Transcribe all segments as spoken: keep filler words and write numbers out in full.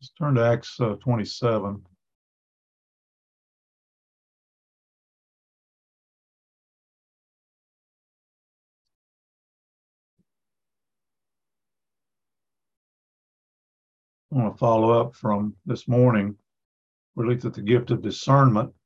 Let's turn to Acts uh, twenty-seven. I want to follow up from this morning. We looked at the gift of discernment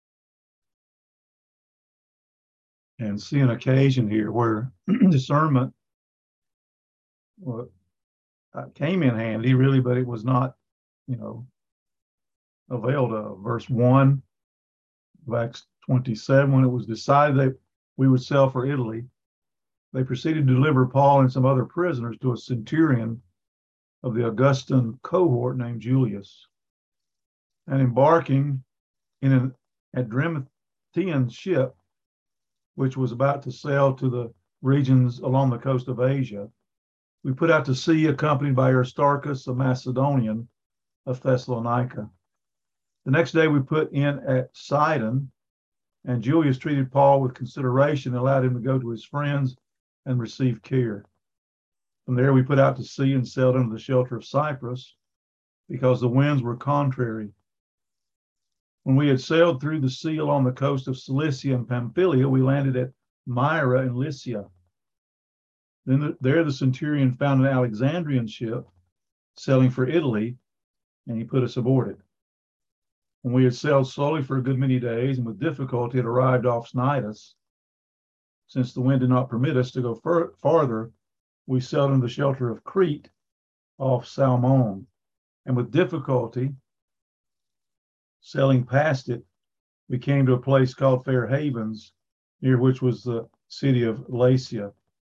and see an occasion here where discernment well, came in handy, really, but it was not, you know, availed of. Verse one of Acts twenty-seven, when it was decided that we would sail for Italy, they proceeded to deliver Paul and some other prisoners to a centurion of the Augustan cohort named Julius. And embarking in an Adramyttian ship, which was about to sail to the regions along the coast of Asia, we put out to sea accompanied by Aristarchus, a Macedonian of Thessalonica. The next day we put in at Sidon, and Julius treated Paul with consideration and allowed him to go to his friends and receive care. From there we put out to sea and sailed under the shelter of Cyprus because the winds were contrary. When we had sailed through the sea along the coast of Cilicia and Pamphylia, we landed at Myra in Lycia. Then the, there the centurion found an Alexandrian ship sailing for Italy, and he put us aboard it. When we had sailed slowly for a good many days and with difficulty had arrived off Cnidus, since the wind did not permit us to go fur- farther, we sailed in the shelter of Crete off Salmon, and with difficulty, sailing past it, we came to a place called Fair Havens, near which was the city of Lasea.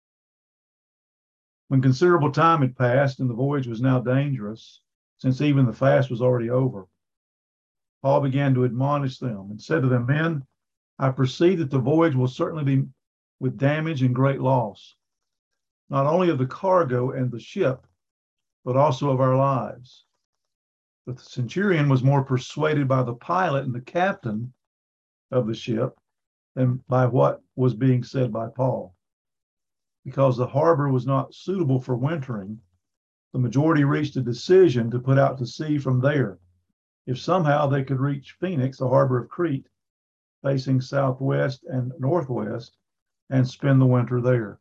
When considerable time had passed and the voyage was now dangerous, since even the fast was already over, Paul began to admonish them and said to them, "Men, I perceive that the voyage will certainly be with damage and great loss, not only of the cargo and the ship, but also of our lives." But the centurion was more persuaded by the pilot and the captain of the ship than by what was being said by Paul. Because the harbor was not suitable for wintering, the majority reached a decision to put out to sea from there, if somehow they could reach Phoenix, the harbor of Crete, facing southwest and northwest, and spend the winter there.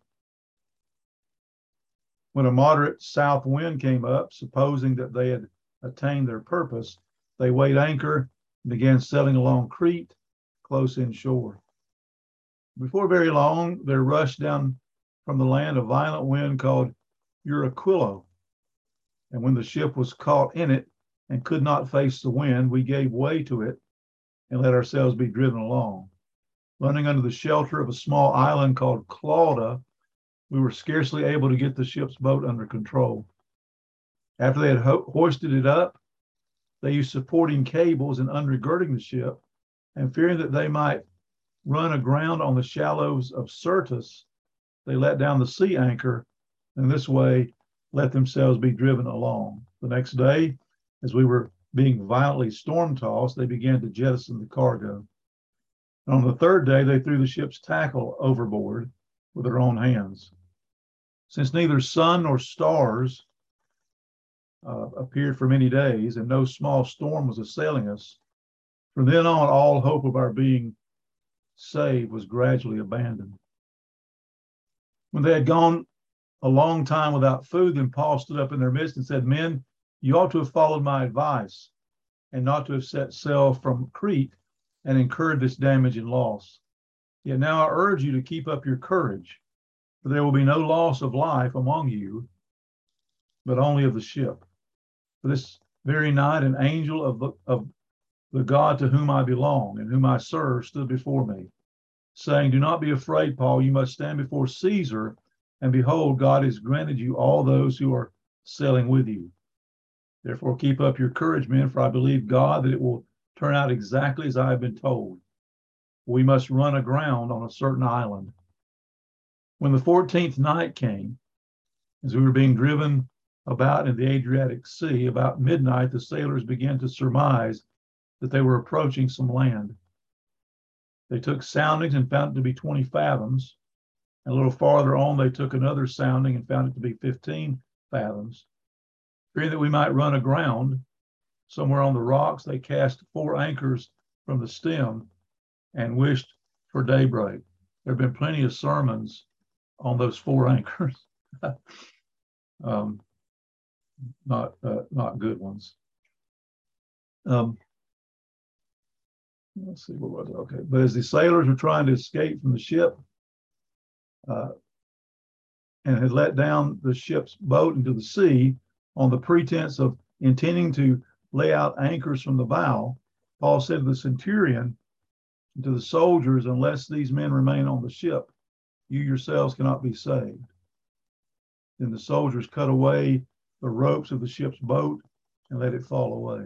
When a moderate south wind came up, supposing that they had attained their purpose, they weighed anchor and began sailing along Crete, close inshore. Before very long, there rushed down from the land a violent wind called Euraquilo. And when the ship was caught in it and could not face the wind, we gave way to it and let ourselves be driven along. Running under the shelter of a small island called Clauda, we were scarcely able to get the ship's boat under control. After they had ho- hoisted it up, they used supporting cables and undergirding the ship, and fearing that they might run aground on the shallows of Syrtis, they let down the sea anchor, and this way let themselves be driven along. The next day, as we were being violently storm-tossed, they began to jettison the cargo. And on the third day, they threw the ship's tackle overboard with their own hands. Since neither sun nor stars uh, appeared for many days, and no small storm was assailing us, from then on, all hope of our being saved was gradually abandoned. When they had gone a long time without food, then Paul stood up in their midst and said, "Men, you ought to have followed my advice and not to have set sail from Crete and incurred this damage and loss. Yet now I urge you to keep up your courage, for there will be no loss of life among you, but only of the ship. For this very night, an angel of the, of the God to whom I belong and whom I serve stood before me, saying, 'Do not be afraid, Paul. You must stand before Caesar, and behold, God has granted you all those who are sailing with you. Therefore, keep up your courage, men, for I believe God that it will turn out exactly as I have been told. We must run aground on a certain island.' When the fourteenth night came, as we were being driven about in the Adriatic Sea, about midnight, the sailors began to surmise that they were approaching some land. They took soundings and found it to be twenty fathoms. And a little farther on, they took another sounding and found it to be fifteen fathoms. Fearing that we might run aground, somewhere on the rocks, they cast four anchors from the stem and wished for daybreak. There have been plenty of sermons on those four anchors. um, not uh, not good ones. Um, let's see, what was it? Okay. But as the sailors were trying to escape from the ship uh, and had let down the ship's boat into the sea on the pretense of intending to lay out anchors from the bow, Paul said to the centurion and to the soldiers, unless these men remain on the ship, you yourselves cannot be saved. Then the soldiers cut away the ropes of the ship's boat and let it fall away.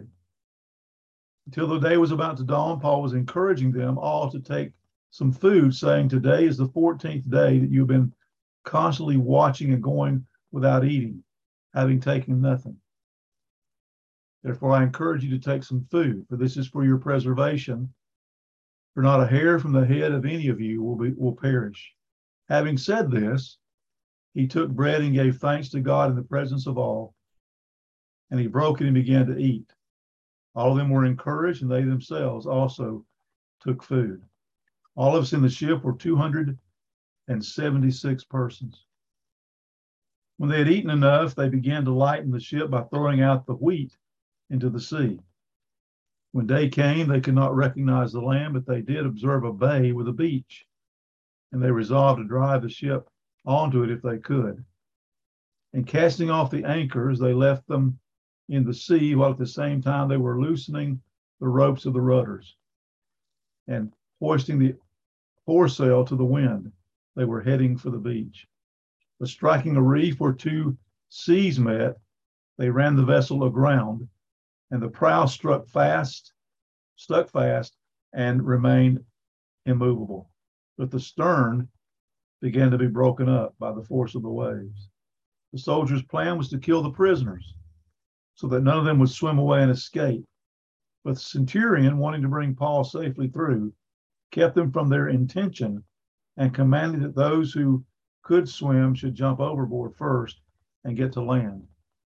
Until the day was about to dawn, Paul was encouraging them all to take some food, saying, today is the fourteenth day that you've been constantly watching and going without eating, having taken nothing. Therefore, I encourage you to take some food, for this is for your preservation. For not a hair from the head of any of you will be will perish. Having said this, he took bread and gave thanks to God in the presence of all, and he broke it and began to eat. All of them were encouraged, and they themselves also took food. All of us in the ship were two hundred seventy-six persons. When they had eaten enough, they began to lighten the ship by throwing out the wheat into the sea. When day came, they could not recognize the land, but they did observe a bay with a beach, and they resolved to drive the ship onto it if they could. And casting off the anchors, they left them in the sea, while at the same time they were loosening the ropes of the rudders and hoisting the foresail to the wind. They were heading for the beach. But striking a reef where two seas met, they ran the vessel aground, and the prow struck fast, stuck fast, and remained immovable. But the stern began to be broken up by the force of the waves. The soldiers' plan was to kill the prisoners, so that none of them would swim away and escape. But the centurion, wanting to bring Paul safely through, kept them from their intention and commanded that those who could swim should jump overboard first and get to land.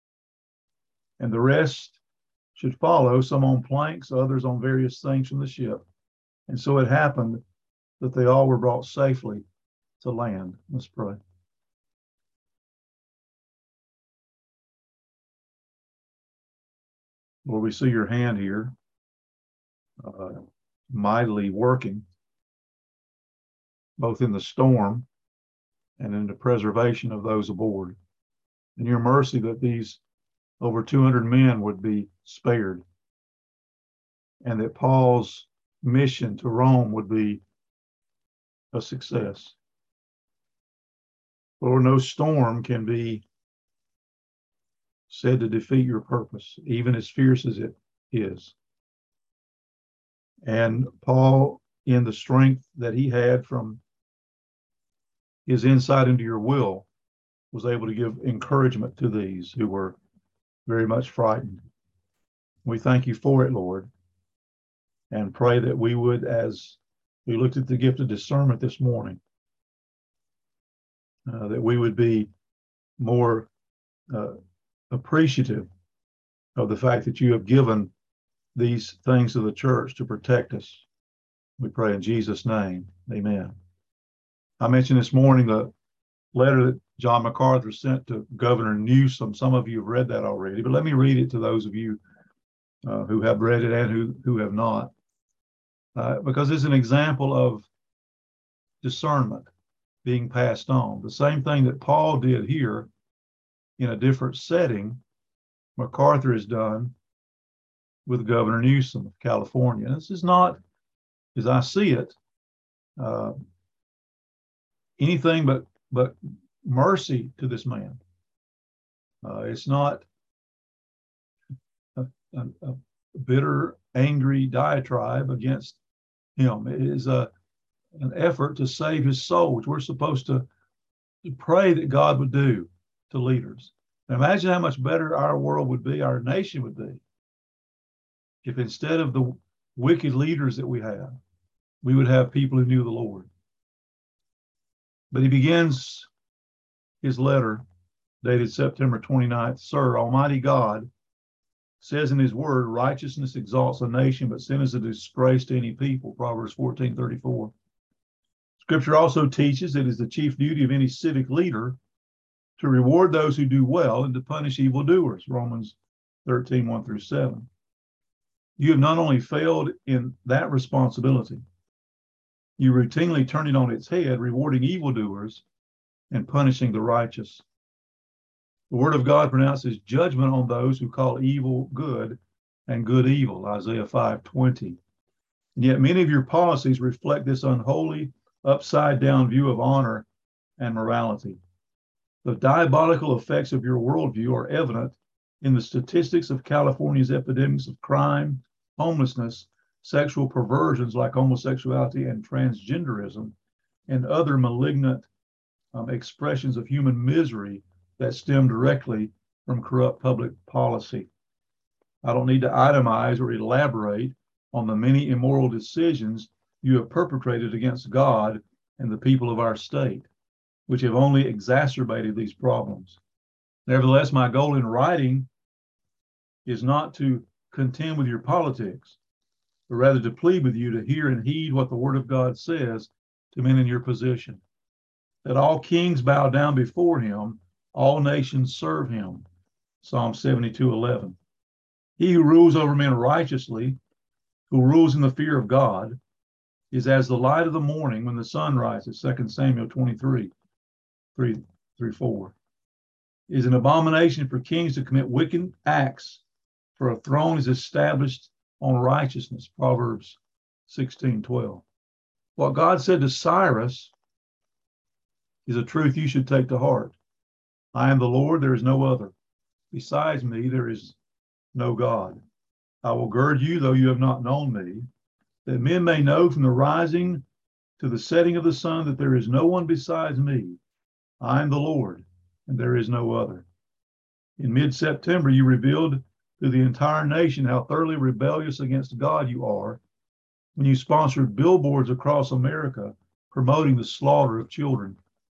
And the rest should follow, some on planks, others on various things from the ship. And so it happened that they all were brought safely to land. Let's pray. Lord, we see your hand here, uh, mightily working, both in the storm and in the preservation of those aboard. And your mercy that these over two hundred men would be spared, and that Paul's mission to Rome would be a success. Lord, no storm can be said to defeat your purpose, even as fierce as it is. And Paul, in the strength that he had from his insight into your will, was able to give encouragement to these who were very much frightened. We thank you for it, Lord, and pray that we would, as we looked at the gift of discernment this morning, uh, that we would be more uh, appreciative of the fact that you have given these things to the church to protect us. We pray in Jesus' name. Amen. I mentioned this morning the letter that John MacArthur sent to Governor Newsom. Some of you have read that already, but let me read it to those of you uh, who have read it and who, who have not, uh, because it's an example of discernment being passed on. The same thing that Paul did here in a different setting, MacArthur has done with Governor Newsom of California. This is not, as I see it, uh, anything but but mercy to this man. Uh, it's not a, a, a bitter, angry diatribe against him. It is a an effort to save his soul, which we're supposed to, to pray that God would do to leaders. Now imagine how much better our world would be, our nation would be, if instead of the wicked leaders that we have, we would have people who knew the Lord. But he begins his letter, dated September twenty-ninth, Sir, Almighty God says in his word, righteousness exalts a nation, but sin is a disgrace to any people, Proverbs fourteen thirty-four. Scripture also teaches it is the chief duty of any civic leader to reward those who do well and to punish evildoers, Romans thirteen one through seven. You have not only failed in that responsibility, you routinely turn it on its head, rewarding evildoers and punishing the righteous. The word of God pronounces judgment on those who call evil good and good evil, Isaiah five twenty. And yet many of your policies reflect this unholy, upside-down view of honor and morality. The diabolical effects of your worldview are evident in the statistics of California's epidemics of crime, homelessness, sexual perversions like homosexuality and transgenderism, and other malignant um, expressions of human misery that stem directly from corrupt public policy. I don't need to itemize or elaborate on the many immoral decisions you have perpetrated against God and the people of our state, which have only exacerbated these problems. Nevertheless, my goal in writing is not to contend with your politics, but rather to plead with you to hear and heed what the Word of God says to men in your position. That all kings bow down before him, all nations serve him. Psalm seventy-two eleven. He who rules over men righteously, who rules in the fear of God, is as the light of the morning when the sun rises, Second Samuel twenty-three, three through four. It is an abomination for kings to commit wicked acts, for a throne is established on righteousness, Proverbs sixteen twelve. What God said to Cyrus is a truth you should take to heart. I am the Lord, there is no other. Besides me, there is no God. I will gird you, though you have not known me, that men may know from the rising to the setting of the sun that there is no one besides me. I am the Lord, and there is no other. In mid-September, you revealed to the entire nation how thoroughly rebellious against God you are when you sponsored billboards across America promoting the slaughter of children,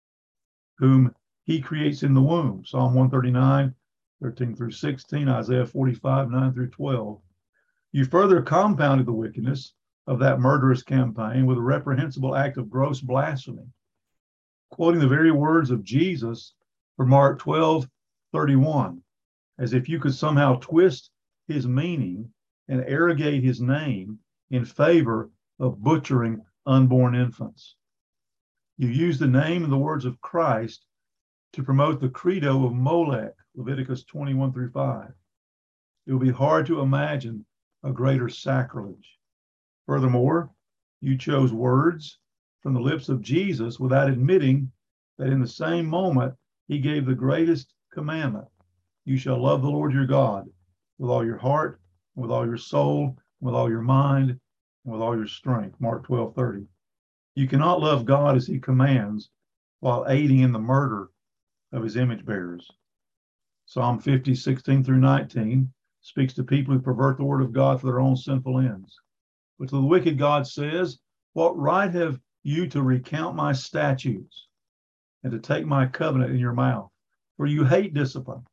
whom he creates in the womb, Psalm one thirty-nine, thirteen through sixteen, Isaiah forty-five, nine through twelve. You further compounded the wickedness of that murderous campaign with a reprehensible act of gross blasphemy, quoting the very words of Jesus from Mark twelve thirty-one, as if you could somehow twist his meaning and arrogate his name in favor of butchering unborn infants. You use the name and the words of Christ to promote the credo of Molech, Leviticus twenty-one through five. It will be hard to imagine a greater sacrilege. Furthermore, you chose words from the lips of Jesus without admitting that in the same moment he gave the greatest commandment. You shall love the Lord your God with all your heart, with all your soul, with all your mind, and with all your strength. Mark twelve thirty. You cannot love God as he commands while aiding in the murder of his image bearers. Psalm fifty, sixteen through nineteen speaks to people who pervert the word of God for their own sinful ends. But to the wicked, God says, what right have you to recount my statutes and to take my covenant in your mouth? For you hate discipline,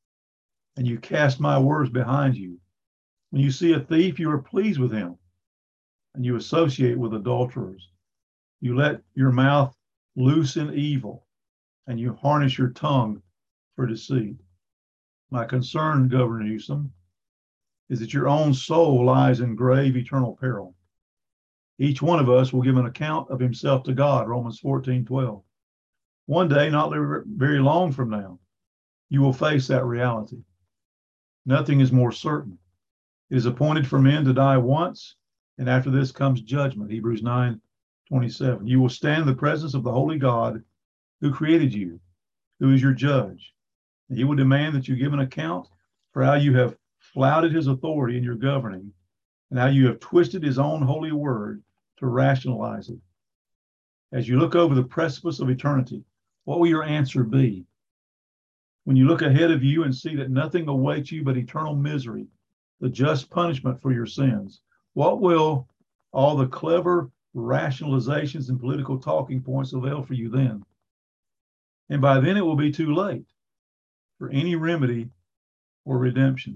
and you cast my words behind you. When you see a thief, you are pleased with him, and you associate with adulterers. You let your mouth loose in evil, and you harness your tongue for deceit. My concern, Governor Newsom, is that your own soul lies in grave eternal peril. Each one of us will give an account of himself to God, Romans fourteen twelve. One day, not very long from now, you will face that reality. Nothing is more certain. It is appointed for men to die once, and after this comes judgment, Hebrews nine twenty-seven. You will stand in the presence of the holy God who created you, who is your judge. And he will demand that you give an account for how you have flouted his authority in your governing and how you have twisted his own holy word to rationalize it. As you look over the precipice of eternity, what will your answer be? When you look ahead of you and see that nothing awaits you but eternal misery, the just punishment for your sins, what will all the clever rationalizations and political talking points avail for you then? And by then it will be too late for any remedy or redemption.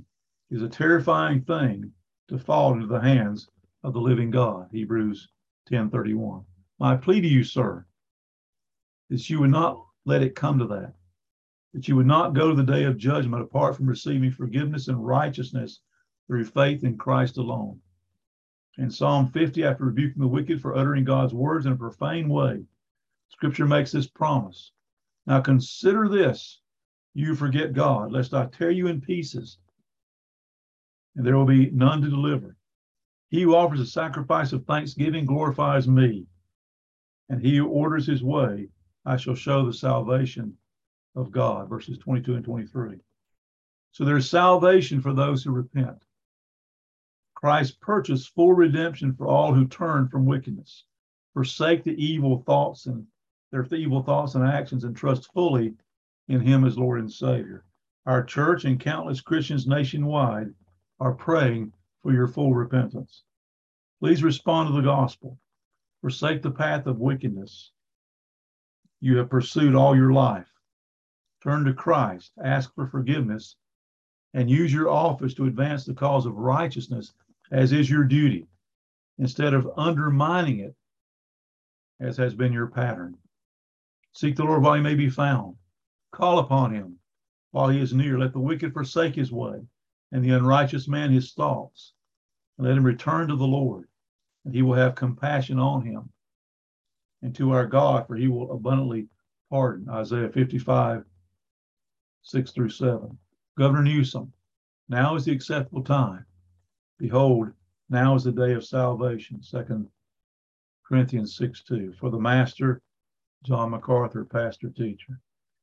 is a terrifying thing to fall into the hands of the living God. Hebrews ten thirty-one. My plea to you, sir, is you would not let it come to that, that you would not go to the day of judgment apart from receiving forgiveness and righteousness through faith in Christ alone. In Psalm fifty, after rebuking the wicked for uttering God's words in a profane way, Scripture makes this promise. Now consider this, you forget God, lest I tear you in pieces, and there will be none to deliver. He who offers a sacrifice of thanksgiving glorifies me, and he who orders his way, I shall show the salvation of God, verses twenty-two and twenty-three. So there's salvation for those who repent. Christ purchased full redemption for all who turn from wickedness, forsake the evil thoughts and their evil thoughts and actions, and trust fully in him as Lord and Savior. Our church and countless Christians nationwide are praying for your full repentance. Please respond to the gospel. Forsake the path of wickedness you have pursued all your life. Turn to Christ, ask for forgiveness, and use your office to advance the cause of righteousness as is your duty, instead of undermining it as has been your pattern. Seek the Lord while he may be found. Call upon him while he is near. Let the wicked forsake his way, and the unrighteous man his thoughts. And let him return to the Lord, and he will have compassion on him, and to our God, for he will abundantly pardon. Isaiah fifty-five, six through seven. Governor Newsom, now is the acceptable time. Behold, now is the day of salvation. Second Corinthians six two. For the master, John MacArthur, pastor teacher.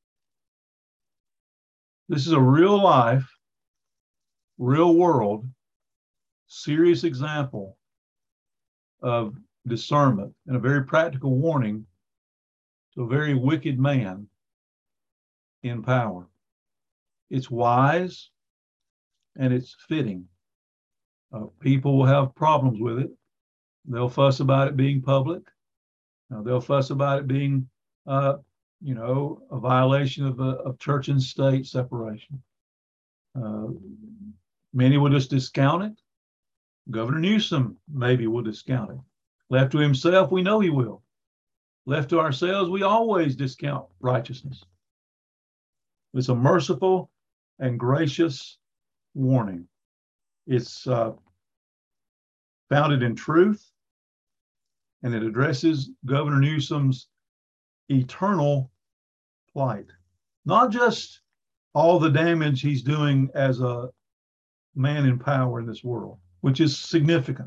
This is a real life, real world, serious example of discernment and a very practical warning to a very wicked man in power. It's wise and it's fitting. Uh, people will have problems with it. They'll fuss about it being public. Uh, they'll fuss about it being, uh, you know, a violation of, uh, of church and state separation. Uh, many will just discount it. Governor Newsom maybe will discount it. Left to himself, we know he will. Left to ourselves, we always discount righteousness. It's a merciful and gracious warning. It's uh, founded in truth, and it addresses Governor Newsom's eternal plight. Not just all the damage he's doing as a man in power in this world, which is significant,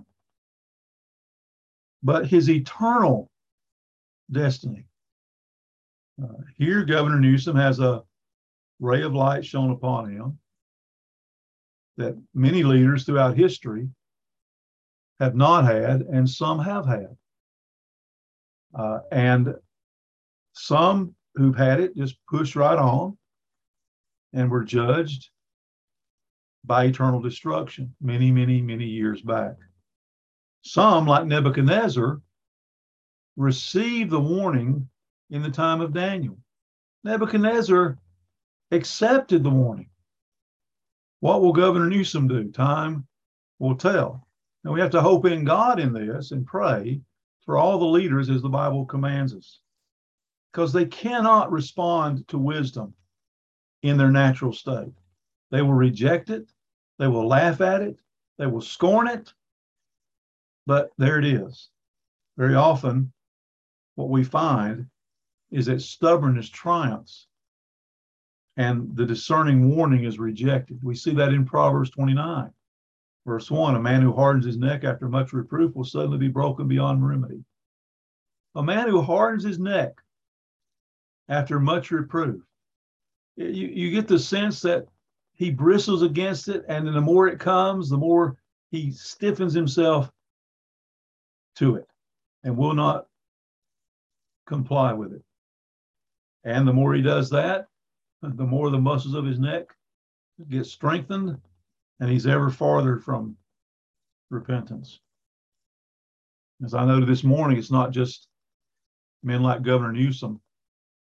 but his eternal destiny. Uh, here, Governor Newsom has a ray of light shone upon him that many leaders throughout history have not had, and some have had. Uh, and some who've had it just pushed right on and were judged by eternal destruction many, many, many years back. Some, like Nebuchadnezzar, received the warning in the time of Daniel. Nebuchadnezzar accepted the warning. What will Governor Newsom do? Time will tell. Now we have to hope in God in this and pray for all the leaders as the Bible commands us, because they cannot respond to wisdom in their natural state. They will reject it. They will laugh at it. They will scorn it. But there it is. Very often, what we find is that stubbornness triumphs and the discerning warning is rejected. We see that in Proverbs twenty-nine, verse one. A man who hardens his neck after much reproof will suddenly be broken beyond remedy. A man who hardens his neck after much reproof, you, you get the sense that he bristles against it, and then the more it comes, the more he stiffens himself to it and will not comply with it. And the more he does that, the more the muscles of his neck get strengthened, and he's ever farther from repentance. As I noted this morning, it's not just men like Governor Newsom,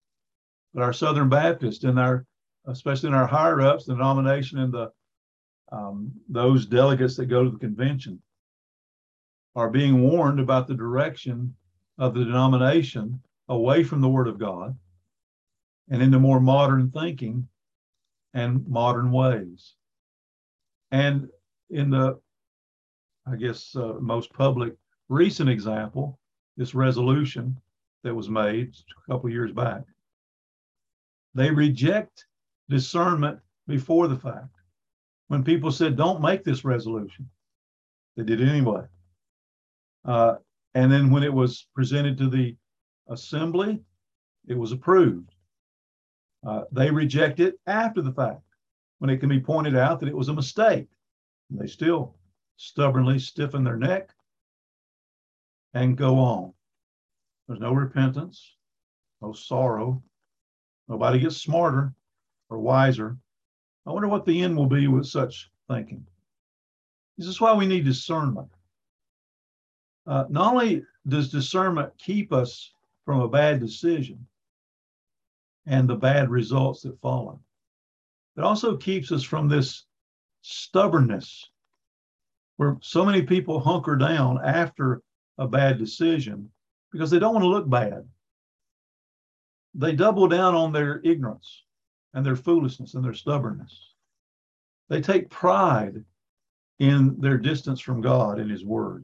but our Southern Baptists and our, especially in our higher ups, the denomination and the Um, those delegates that go to the convention are being warned about the direction of the denomination away from the Word of God and into more modern thinking and modern ways. And in the, I guess, uh, most public recent example, this resolution that was made a couple of years back, they reject discernment before the fact. When people said, don't make this resolution, they did it anyway. Uh, and then when it was presented to the assembly, it was approved. Uh, they reject it after the fact, when it can be pointed out that it was a mistake. And they still stubbornly stiffen their neck and go on. There's no repentance, no sorrow. Nobody gets smarter or wiser. I wonder what the end will be with such thinking. This is why we need discernment. Uh, not only does discernment keep us from a bad decision and the bad results that follow, it also keeps us from this stubbornness where so many people hunker down after a bad decision because they don't want to look bad. They double down on their ignorance and their foolishness and their stubbornness. They take pride in their distance from God and His Word.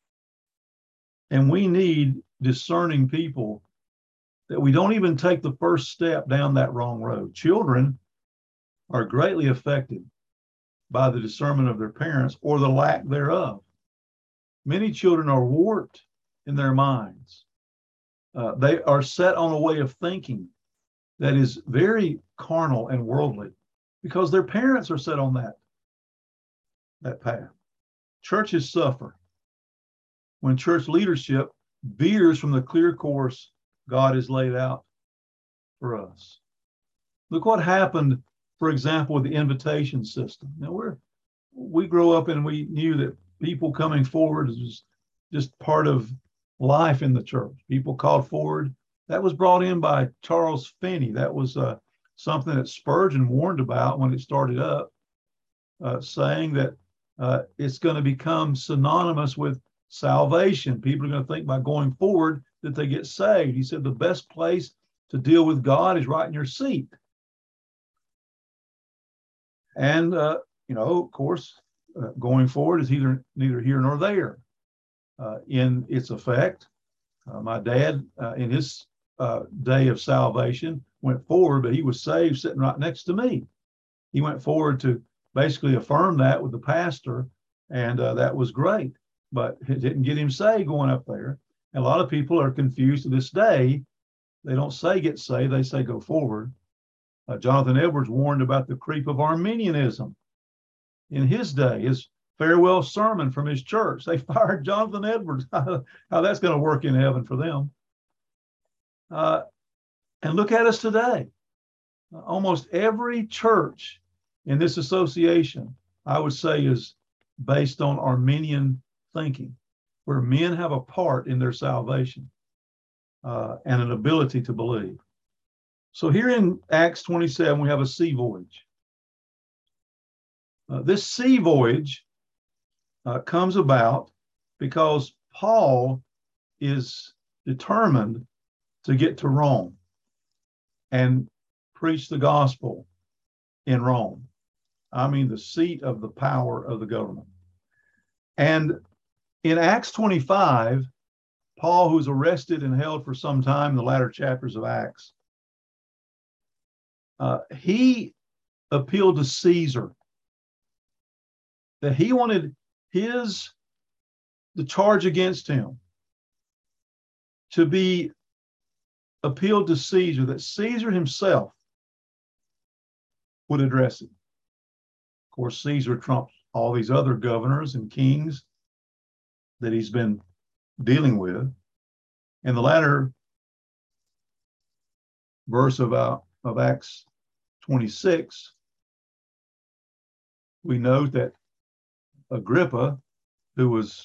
And we need discerning people that we don't even take the first step down that wrong road. Children are greatly affected by the discernment of their parents or the lack thereof. Many children are warped in their minds. Uh, they are set on a way of thinking that is very carnal and worldly because their parents are set on that, that path. Churches suffer when church leadership veers from the clear course God has laid out for us. Look what happened, for example, with the invitation system. Now, we're, we grow up and we knew that people coming forward is just part of life in the church. People called forward. That was brought in by Charles Finney. That was uh, something that Spurgeon warned about when it started up, uh, saying that uh, it's going to become synonymous with salvation. People are going to think by going forward that they get saved. He said the best place to deal with God is right in your seat. And, uh, you know, of course, uh, going forward is either neither here nor there uh, in its effect. Uh, my dad, uh, in his uh, day of salvation, went forward, but he was saved sitting right next to me. He went forward to basically affirm that with the pastor, and uh, that was great. But it didn't get him saved going up there. And a lot of people are confused to this day. They don't say get saved, they say go forward. Uh, Jonathan Edwards warned about the creep of Arminianism in his day, his farewell sermon from his church. They fired Jonathan Edwards. How that's going to work in heaven for them. Uh, and look at us today. Almost every church in this association, I would say, is based on Arminian thinking, where men have a part in their salvation uh, and an ability to believe. So here in Acts twenty-seven, we have a sea voyage. Uh, this sea voyage uh, comes about because Paul is determined to get to Rome and preach the gospel in Rome. I mean, the seat of the power of the government. And in Acts twenty-five, Paul, who's arrested and held for some time in the latter chapters of Acts, uh, he appealed to Caesar that he wanted his, the charge against him to be appealed to Caesar, that Caesar himself would address it. Of course, Caesar trumps all these other governors and kings that he's been dealing with. In the latter verse of, uh, of Acts twenty-six, we note that Agrippa, who was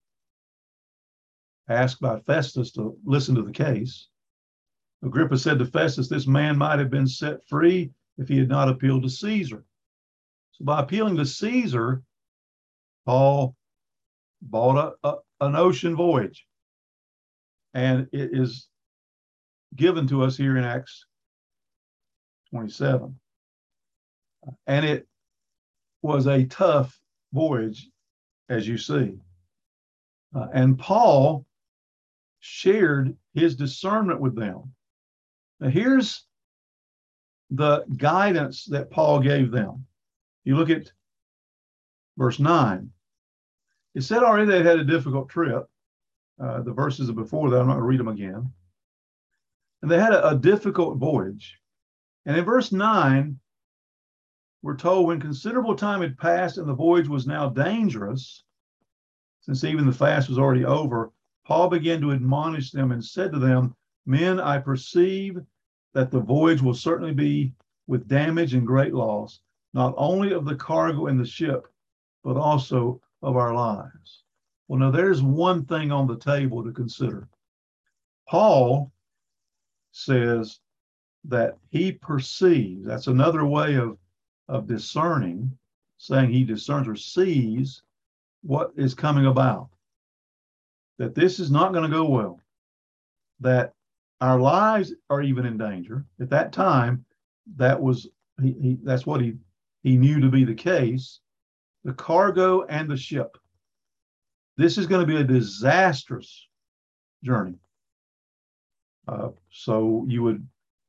asked by Festus to listen to the case, Agrippa said to Festus, this man might have been set free if he had not appealed to Caesar. So by appealing to Caesar, Paul bought a, a, an ocean voyage. And it is given to us here in Acts twenty-seven. And it was a tough voyage, as you see. Uh, and Paul shared his discernment with them. Now, here's the guidance that Paul gave them. You look at verse nine. It said already they had a difficult trip. Uh, the verses before that, I'm not going to read them again. And they had a, a difficult voyage. And in verse nine, we're told when considerable time had passed and the voyage was now dangerous, since even the fast was already over, Paul began to admonish them and said to them, "Men, I perceive that the voyage will certainly be with damage and great loss, not only of the cargo and the ship, but also of our lives." Well, now there's one thing on the table to consider. Paul says that he perceives, that's another way of, of discerning, saying he discerns or sees what is coming about, that this is not going to go well, that our lives are even in danger. At that time, that was he, he, that's what he, he knew to be the case, the cargo and the ship. This is going to be a disastrous journey. Uh, so you would,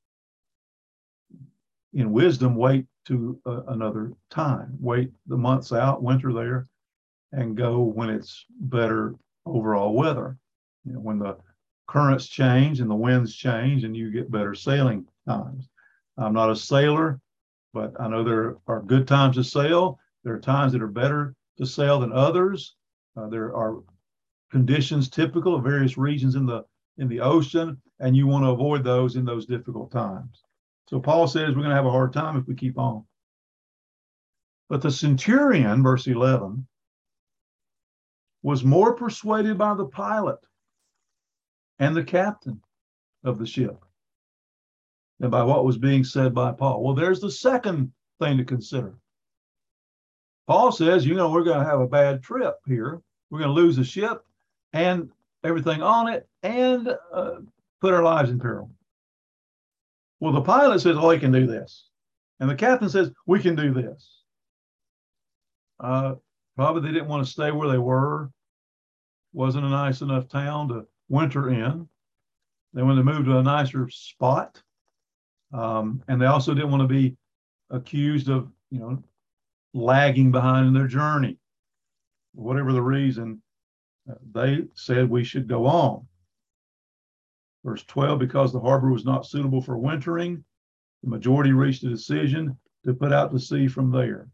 in wisdom, wait to uh, another time, wait the months out, winter there, and go when it's better overall weather. You know, when the currents change and the winds change and you get better sailing times. I'm not a sailor, but I know there are good times to sail. There are times that are better to sail than others. Uh, there are conditions typical of various regions in the in the ocean, and you want to avoid those in those difficult times. So Paul says we're going to have a hard time if we keep on. But the centurion, verse eleven, was more persuaded by the pilot and the captain of the ship than by what was being said by Paul. Well, there's the second thing to consider. Paul says, you know, we're going to have a bad trip here. We're going to lose the ship and everything on it and uh, put our lives in peril. Well, the pilot says, oh, he can do this. And the captain says, we can do this. Uh, probably they didn't want to stay where they were. Wasn't a nice enough town to winter in. They wanted to move to a nicer spot. Um, and they also didn't want to be accused of, you know, lagging behind in their journey. Whatever the reason, uh, they said we should go on. Verse twelve, because the harbor was not suitable for wintering, the majority reached a decision to put out to sea from there.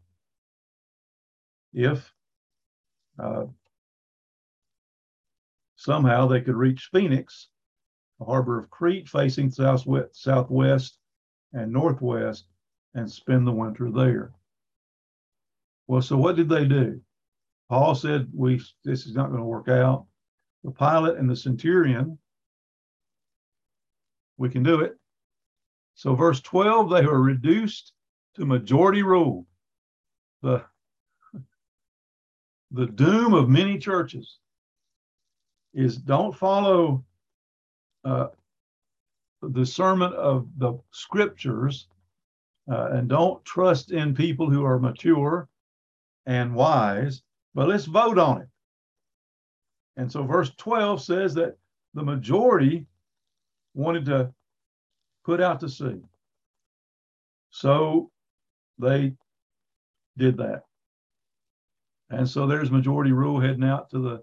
If uh, somehow they could reach Phoenix, the harbor of Crete, facing southwest, southwest and northwest, and spend the winter there. Well, so what did they do? Paul said, "We this is not going to work out." The pilot and the centurion, we can do it. So verse twelve, they were reduced to majority rule. The, the doom of many churches is don't follow uh, the sermon of the scriptures uh, and don't trust in people who are mature and wise, but let's vote on it. And so verse twelve says that the majority wanted to put out to sea. So they did that. And so there's majority rule heading out to the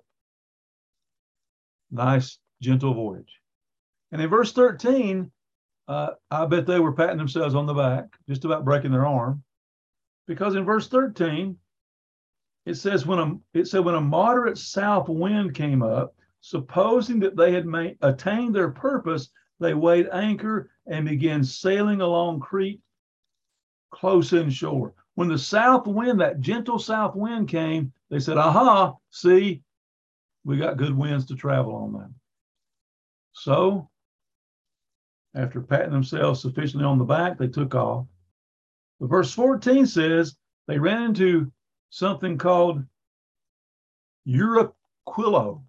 nice, gentle voyage. And in verse thirteen, uh, I bet they were patting themselves on the back, just about breaking their arm, because in verse thirteen, it says when a it said when a moderate south wind came up, supposing that they had made, attained their purpose, they weighed anchor and began sailing along Crete close inshore. When the south wind, that gentle south wind came, they said, aha, see, we got good winds to travel on them. So, after patting themselves sufficiently on the back, they took off. But verse fourteen says, they ran into something called Euraquilo,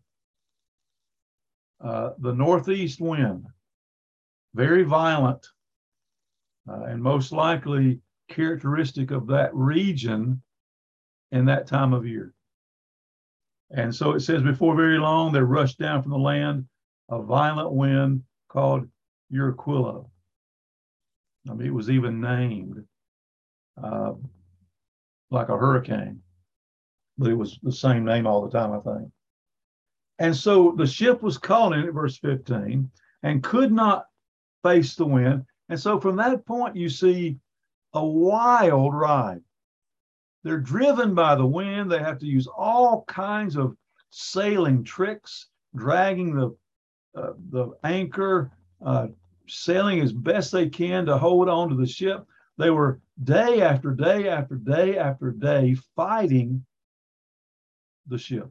uh, the northeast wind, very violent, uh, and most likely characteristic of that region in that time of year. And so it says, before very long, there rushed down from the land a violent wind called Euraquilo. I mean, it was even named uh, like a hurricane, but it was the same name all the time, I think. And so the ship was caught in it, verse fifteen, and could not face the wind. And so from that point, you see a wild ride. They're driven by the wind. They have to use all kinds of sailing tricks, dragging the, uh, the anchor, uh, sailing as best they can to hold on to the ship. They were day after day after day after day fighting the ship.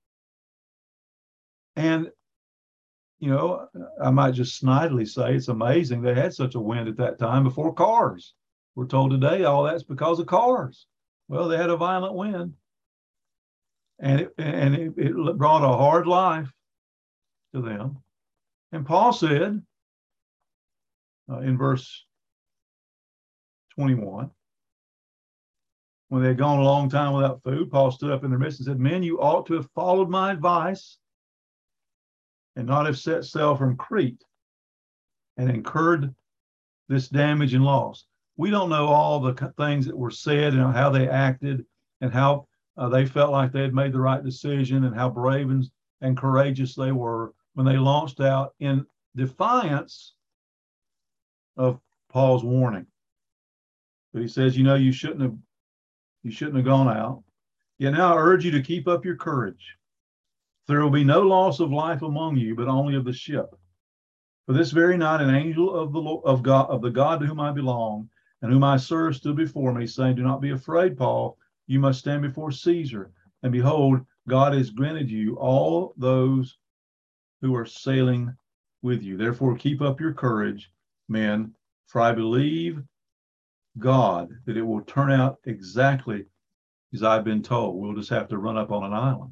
And, you know, I might just snidely say it's amazing they had such a wind at that time before cars. We're told today all that's because of cars. Well, they had a violent wind, and it, and it, it brought a hard life to them. And Paul said uh, in verse twenty-one, when they had gone a long time without food, Paul stood up in their midst and said, "Men, you ought to have followed my advice and not have set sail from Crete and incurred this damage and loss." We don't know all the things that were said and how they acted and how uh, they felt like they had made the right decision and how brave and, and courageous they were when they launched out in defiance of Paul's warning. But he says, you know, you shouldn't have, you shouldn't have gone out. Yet now I urge you to keep up your courage. There will be no loss of life among you, but only of the ship. For this very night, an angel of the of God of the God to whom I belong and whom I serve stood before me, saying, "Do not be afraid, Paul. You must stand before Caesar. And behold, God has granted you all those who are sailing with you. Therefore, keep up your courage, men, for I believe God that it will turn out exactly as I've been told. We'll just have to run up on an island."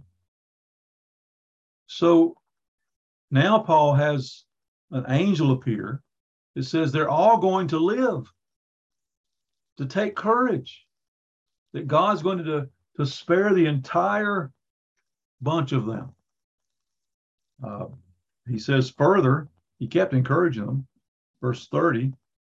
So now Paul has an angel appear. It says they're all going to live, to take courage, that God's going to, to spare the entire bunch of them. Uh, he says further, he kept encouraging them. Verse thirty.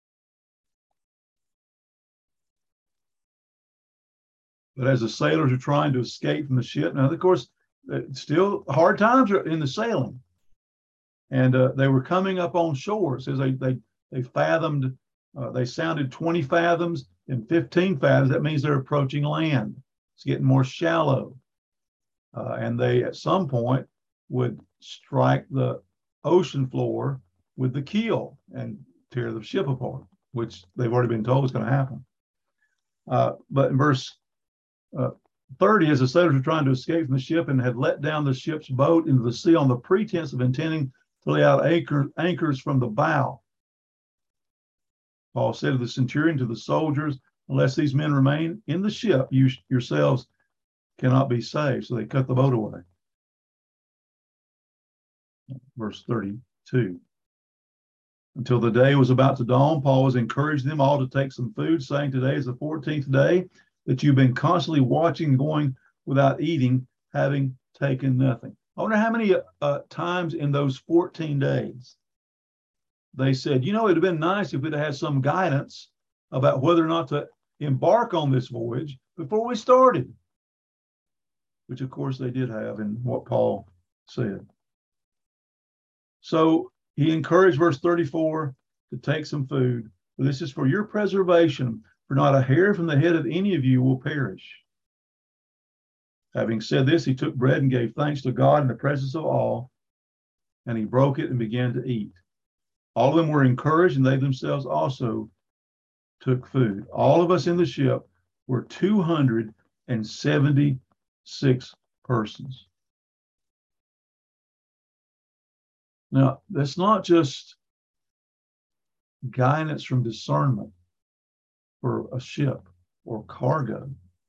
But as the sailors are trying to escape from the ship, now, of course, still hard times are in the sailing. And uh, they were coming up on shore. It says they they they fathomed, uh, they sounded twenty fathoms and fifteen fathoms. That means they're approaching land. It's getting more shallow. Uh, and they, at some point, would strike the ocean floor with the keel and tear the ship apart, which they've already been told is going to happen. Uh, but in verse uh, thirty, as the sailors were trying to escape from the ship and had let down the ship's boat into the sea on the pretense of intending to lay out anchor, anchors from the bow, Paul said to the centurion, to the soldiers, "Unless these men remain in the ship, you yourselves cannot be saved." So they cut the boat away. Verse thirty-two. Until the day was about to dawn, Paul was encouraging them all to take some food, saying, "Today is the fourteenth day that you've been constantly watching and going without eating, having taken nothing." I wonder how many uh, times in those fourteen days they said, you know, it'd have been nice if we'd have had some guidance about whether or not to embark on this voyage before we started, which of course they did have in what Paul said. So he encouraged, verse thirty-four, to take some food. For this is for your preservation, for not a hair from the head of any of you will perish. Having said this, he took bread and gave thanks to God in the presence of all, and he broke it and began to eat. All of them were encouraged, and they themselves also took food. All of us in the ship were two hundred seventy-six persons. Now, that's not just guidance from discernment for a ship or cargo.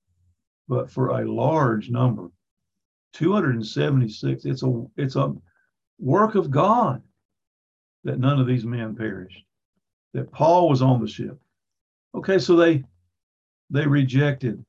but for a large number, two hundred seventy-six, it's a it's a work of God that none of these men perished, that Paul was on the ship. Okay, so they they rejected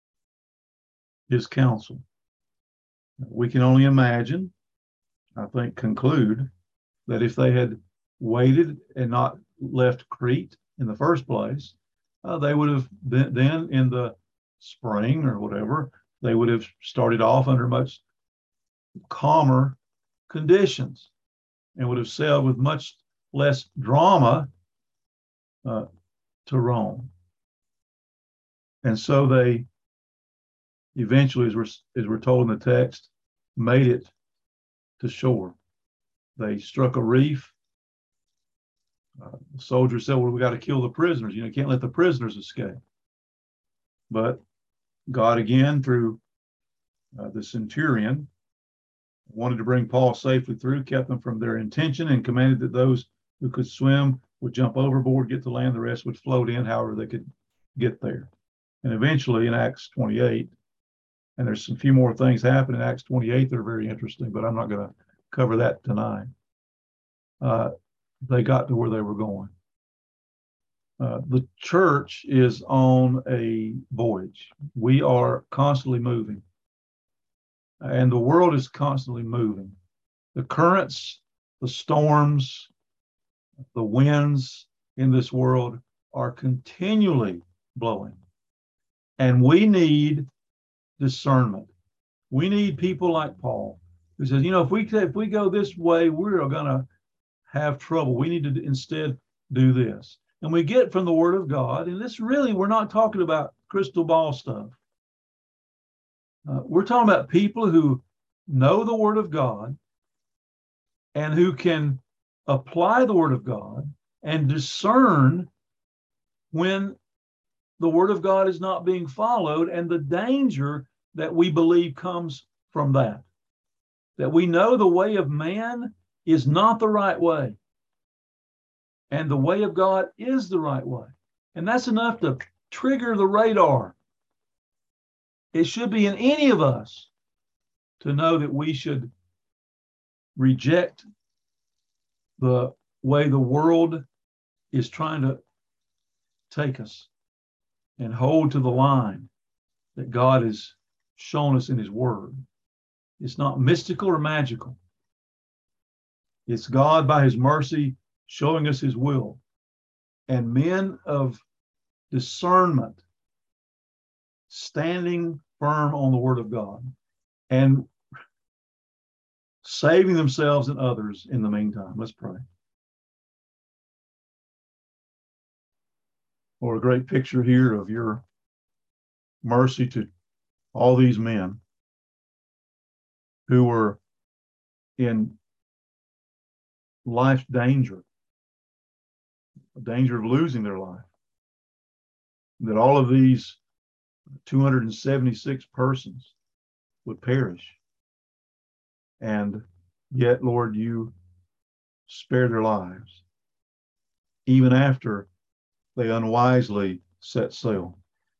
his counsel. We can only imagine, I think, conclude that if they had waited and not left Crete in the first place, uh, they would have been then in the spring or whatever, they would have started off under much calmer conditions and would have sailed with much less drama uh, to Rome. And so they eventually, as we're, as we're told in the text, made it to shore. They struck a reef. Uh, the soldiers said, well, we got to kill the prisoners. You know, you can't let the prisoners escape. But God, again, through uh, the centurion, wanted to bring Paul safely through, kept them from their intention, and commanded that those who could swim would jump overboard, get to land, the rest would float in, however they could get there. And eventually in Acts twenty-eight, and there's a few more things happen in Acts twenty-eight that are very interesting, but I'm not going to cover that tonight. Uh, they got to where they were going. Uh, the church is on a voyage. We are constantly moving, and the world is constantly moving. The currents, the storms, the winds in this world are continually blowing, and we need discernment. We need people like Paul, who says, you know, if we if we go this way, we're going to have trouble. We need to instead do this. And we get from the Word of God, and this really, we're not talking about crystal ball stuff. Uh, we're talking about people who know the Word of God and who can apply the Word of God and discern when the Word of God is not being followed, and the danger that we believe comes from that. That we know the way of man is not the right way, and the way of God is the right way. And that's enough to trigger the radar. It should be in any of us to know that we should reject the way the world is trying to take us and hold to the line that God has shown us in His Word. It's not mystical or magical. It's God, by His mercy, showing us His will. And men of discernment standing firm on the Word of God and saving themselves and others in the meantime. Let's pray. Or a great picture here of your mercy to all these men who were in life's danger, danger of losing their life. That all of these two hundred seventy-six persons would perish. And yet, Lord, you spared their lives, even after they unwisely set sail.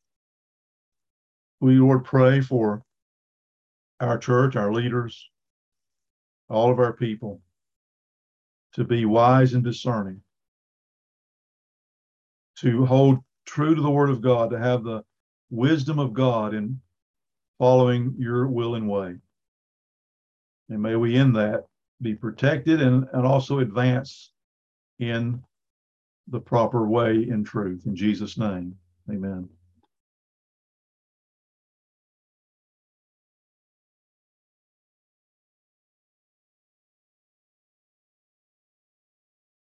We, Lord, pray for our church, our leaders, all of our people, to be wise and discerning, to hold true to the Word of God, to have the wisdom of God in following your will and way. And may we in that be protected and, and also advance in the proper way in truth. In Jesus' name, amen.